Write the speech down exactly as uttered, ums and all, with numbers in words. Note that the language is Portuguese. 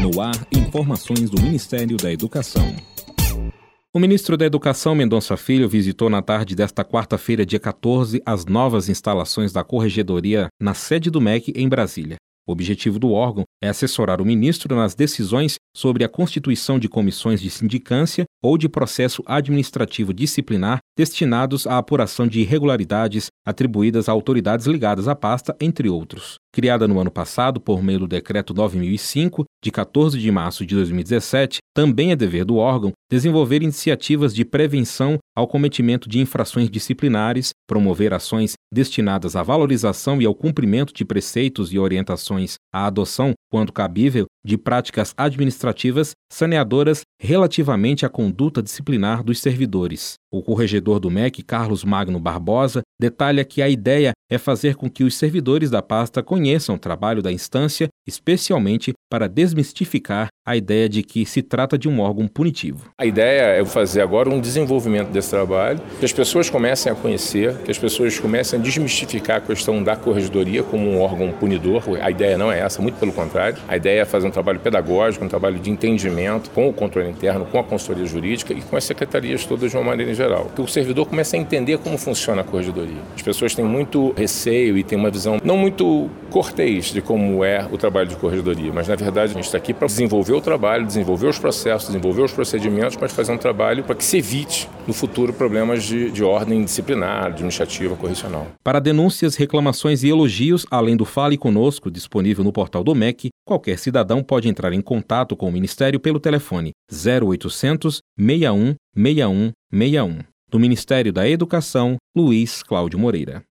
No ar, informações do Ministério da Educação. O ministro da Educação, Mendonça Filho, visitou na tarde desta quarta-feira, dia quatorze, as novas instalações da Corregedoria na sede do M E C em Brasília. O objetivo do órgão é assessorar o ministro nas decisões sobre a constituição de comissões de sindicância ou de processo administrativo disciplinar destinados à apuração de irregularidades atribuídas a autoridades ligadas à pasta, entre outros. Criada no ano passado por meio do Decreto nove mil e cinco, de quatorze de março de dois mil e dezessete, também é dever do órgão desenvolver iniciativas de prevenção ao cometimento de infrações disciplinares, promover ações destinadas à valorização e ao cumprimento de preceitos e orientações à adoção, quando cabível, de práticas administrativas saneadoras relativamente à conduta disciplinar dos servidores. O corregedor do M E C, Carlos Magno Barbosa, detalha que a ideia é fazer com que os servidores da pasta conheçam o trabalho da instância, especialmente para desmistificar a ideia de que se trata de um órgão punitivo. A ideia é fazer agora um desenvolvimento desse trabalho, que as pessoas comecem a conhecer, que as pessoas comecem a desmistificar a questão da corregedoria como um órgão punidor. A ideia não é essa, muito pelo contrário. A ideia é fazer um trabalho pedagógico, um trabalho de entendimento com o controle interno, com a consultoria jurídica e com as secretarias todas de uma maneira em geral. Que o servidor comece a entender como funciona a corregedoria. As pessoas têm muito receio e têm uma visão não muito cortês de como é o trabalho de corregedoria, mas na verdade a gente está aqui para desenvolver o trabalho, desenvolver os processos, desenvolver os procedimentos, mas fazer um trabalho para que se evite no futuro problemas de, de ordem disciplinar, administrativa, correcional. Para denúncias, reclamações e elogios, além do Fale Conosco, disponível no portal do M E C, qualquer cidadão pode entrar em contato com o Ministério pelo telefone zero oitocentos, seis um, seis um, seis um. Do Ministério da Educação, Luiz Cláudio Moreira.